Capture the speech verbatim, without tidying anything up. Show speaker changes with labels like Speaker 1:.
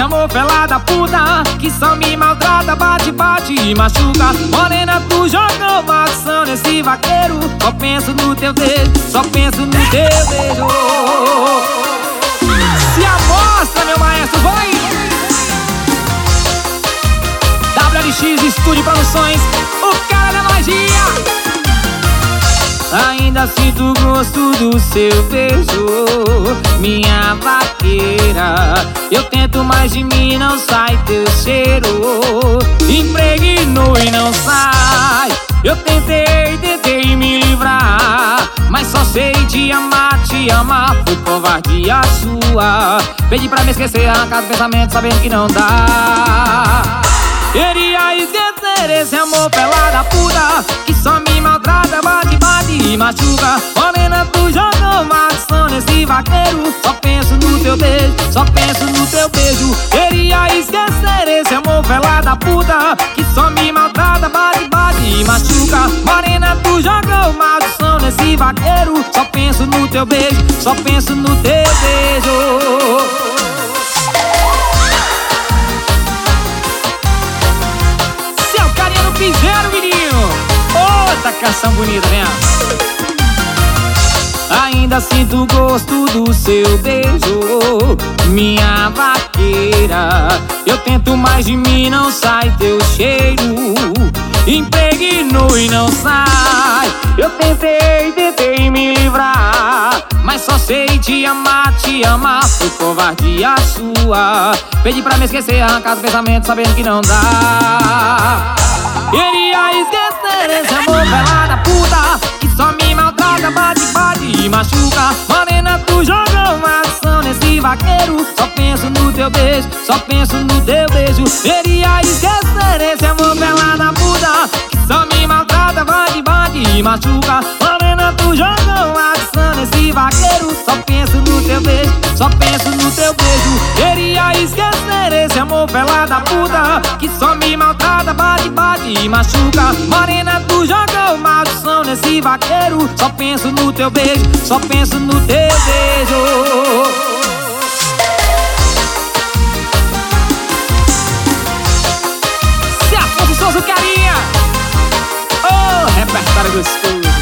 Speaker 1: amor fela da puta que só me maltrata, bate, bate e machuca. Morena, tu joga maldição nesse vaqueiro. Só penso no teu beijo, só penso no teu beijo. Se amostra, meu maestro, vai! W L X Estúdio Produções, o cara da magia. Ainda sinto o gosto do seu beijo, minha vaqueira. Eu tento, mas de mim não sai teu cheiro. Impregnou e não sai. Eu tentei, tentei me livrar, mas só sei te amar, te amar. Foi covardia sua. Pedi pra me esquecer, arrancar do pensamento, sabendo que não dá. Queria esquecer esse amor pela da puta que só me maltrata, bate, bate e machuca. Morena, tu jogou maldição nesse vaqueiro. Só penso no teu beijo, só penso no teu beijo. Queria esquecer esse amor pela da puta que só me maltrata, bate, bate e machuca. Morena, tu jogou maldição nesse vaqueiro. Só penso no teu beijo, só penso no teu beijo. Fizeram, menino! Outra canção bonita, né? Ainda sinto o gosto do seu beijo, minha vaqueira. Eu tento, mas de mim não sai teu cheiro. Impregnou e não sai. Eu tentei, tentei me livrar, mas só sei te amar, te amar. Foi covardia sua. Pedi pra me esquecer, arrancar do pensamento, sabendo que não dá. Queria esquecer esse amor pela da puta que só me maltrata, bate, bate e machuca. Morena, tu jogou maldição nesse vaqueiro. Só penso no teu beijo, só penso no teu beijo. Queria esquecer esse amor pela da puta que só me maltrata, bate, bate e machuca. Morena, tu jogou maldição nesse vaqueiro. Só penso no teu beijo, só penso no teu beijo. Queria esquecer esse amor pela da puta que só me maltrata, bate, bate e machuca. Morena, tu jogou maldição nesse vaqueiro. Só penso no teu beijo, só penso no teu beijo. Se Afonso Souza, carinha. Oh, repertório gostoso.